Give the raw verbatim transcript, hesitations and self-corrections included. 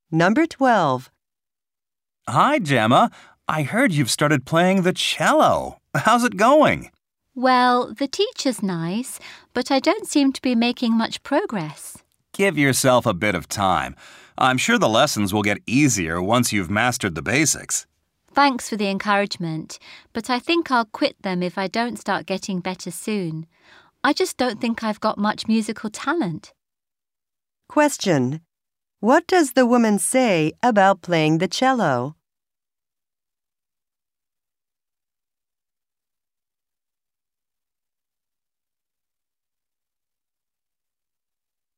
Number twelve. Hi, Gemma. I heard you've started playing the cello. How's it going? Well, the teacher's nice, but I don't seem to be making much progress. Give yourself a bit of time. I'm sure the lessons will get easier once you've mastered the basics. Thanks for the encouragement, but I think I'll quit them if I don't start getting better soon. I just don't think I've got much musical talent. Question. What does the woman say about playing the cello?